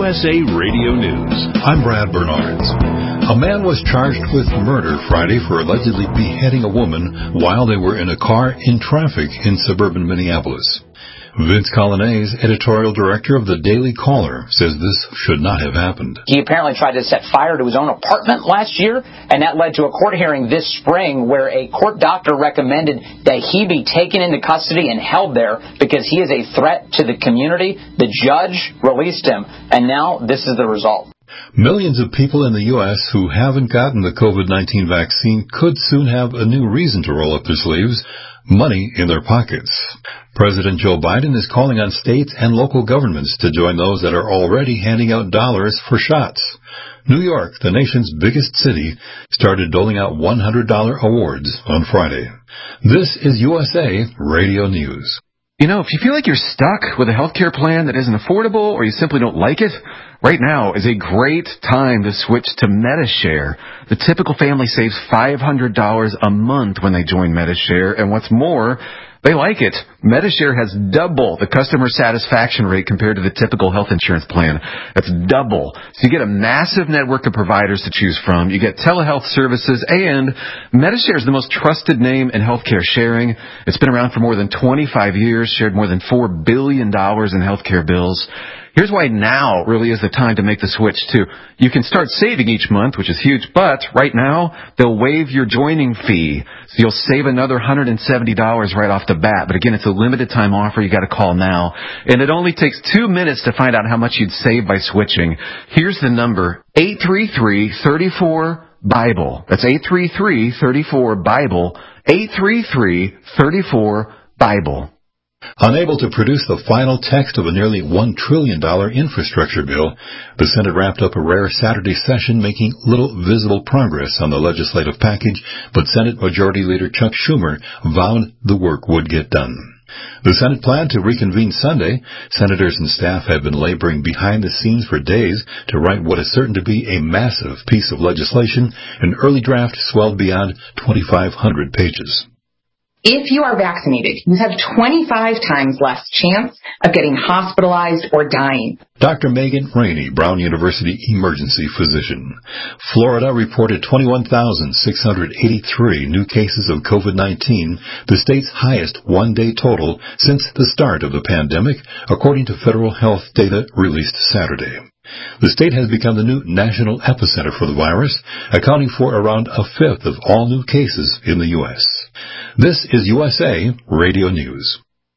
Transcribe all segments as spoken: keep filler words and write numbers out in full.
S A Radio News. I'm Brad Bernards. A man was charged with murder Friday for allegedly beheading a woman while they were in a car in traffic in suburban Minneapolis. Vince Colonnese, editorial director of the Daily Caller, says this should not have happened. He apparently tried to set fire to his own apartment last year, and that led to a court hearing this spring where a court doctor recommended that he be taken into custody and held there because he is a threat to the community. The judge released him, and now this is the result. Millions of people in the U S who haven't gotten the COVID nineteen vaccine could soon have a new reason to roll up their sleeves, money in their pockets. President Joe Biden is calling on states and local governments to join those that are already handing out dollars for shots. New York, the nation's biggest city, started doling out one hundred dollars awards on Friday. This is U S A Radio News. You know, if you feel like you're stuck with a healthcare plan that isn't affordable or you simply don't like it, right now is a great time to switch to Medi-Share. The typical family saves five hundred dollars a month when they join Medi-Share, and what's more, they like it. Medi-Share has double the customer satisfaction rate compared to the typical health insurance plan. That's double. So you get a massive network of providers to choose from. You get telehealth services, and Medi-Share is the most trusted name in healthcare sharing. It's been around for more than twenty-five years, shared more than four billion dollars in healthcare bills. Here's why now really is the time to make the switch, too. You can start saving each month, which is huge, but right now, they'll waive your joining fee. So you'll save another one hundred seventy dollars right off the bat. But again, it's a limited time offer. You got to call now. And it only takes two minutes to find out how much you'd save by switching. Here's the number, eight three three, three four, BIBLE. That's eight three three, three four, BIBLE, eight three three, three four, BIBLE. Unable to produce the final text of a nearly one trillion dollars infrastructure bill, the Senate wrapped up a rare Saturday session making little visible progress on the legislative package, but Senate Majority Leader Chuck Schumer vowed the work would get done. The Senate planned to reconvene Sunday. Senators and staff have been laboring behind the scenes for days to write what is certain to be a massive piece of legislation. An early draft swelled beyond twenty-five hundred pages. If you are vaccinated, you have twenty-five times less chance of getting hospitalized or dying. Doctor Megan Rainey, Brown University emergency physician. Florida reported twenty-one thousand six hundred eighty-three new cases of COVID nineteen, the state's highest one-day total since the start of the pandemic, according to federal health data released Saturday. The state has become the new national epicenter for the virus, accounting for around a fifth of all new cases in the U S. This is U S A Radio News.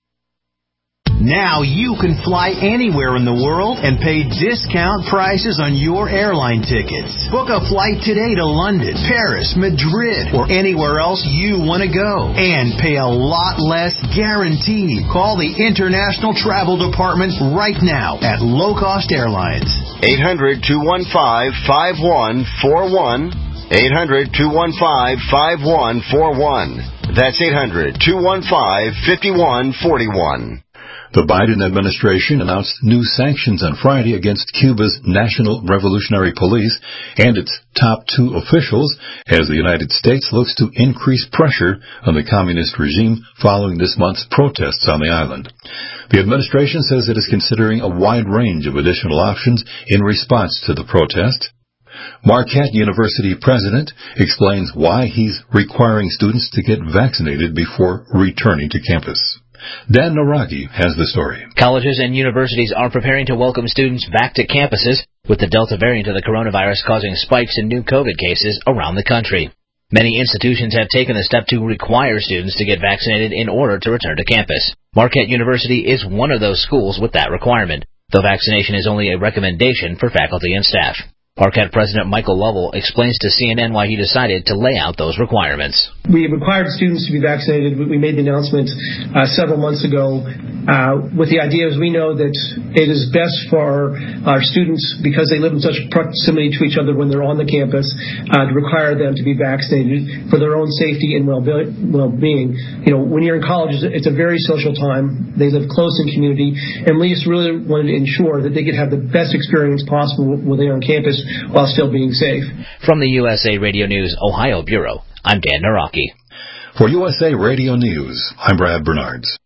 Now you can fly anywhere in the world and pay discount prices on your airline tickets. Book a flight today to London, Paris, Madrid, or anywhere else you want to go. And pay a lot less guaranteed. Call the International Travel Department right now at Low Cost Airlines. eight hundred, two one five, five one four one. eight hundred, two one five, five one four one. That's eight hundred, two one five, five one four one. The Biden administration announced new sanctions on Friday against Cuba's National Revolutionary Police and its top two officials as the United States looks to increase pressure on the communist regime following this month's protests on the island. The administration says it is considering a wide range of additional options in response to the protest. Marquette University president explains why he's requiring students to get vaccinated before returning to campus. Dan Naragi has the story. Colleges and universities are preparing to welcome students back to campuses, with the Delta variant of the coronavirus causing spikes in new COVID cases around the country. Many institutions have taken the step to require students to get vaccinated in order to return to campus. Marquette University is one of those schools with that requirement, though vaccination is only a recommendation for faculty and staff. Marquette President Michael Lovell explains to C N N why he decided to lay out those requirements. We required students to be vaccinated. We made the announcement uh, several months ago uh, with the idea, as we know, that it is best for our students, because they live in such proximity to each other when they're on the campus, uh, to require them to be vaccinated for their own safety and well-being. You know, when you're in college, it's a very social time. They live close in community, and we just really wanted to ensure that they could have the best experience possible when they are on campus while still being safe. From the U S A Radio News Ohio Bureau, I'm Dan Naraki. For U S A Radio News, I'm Brad Bernards.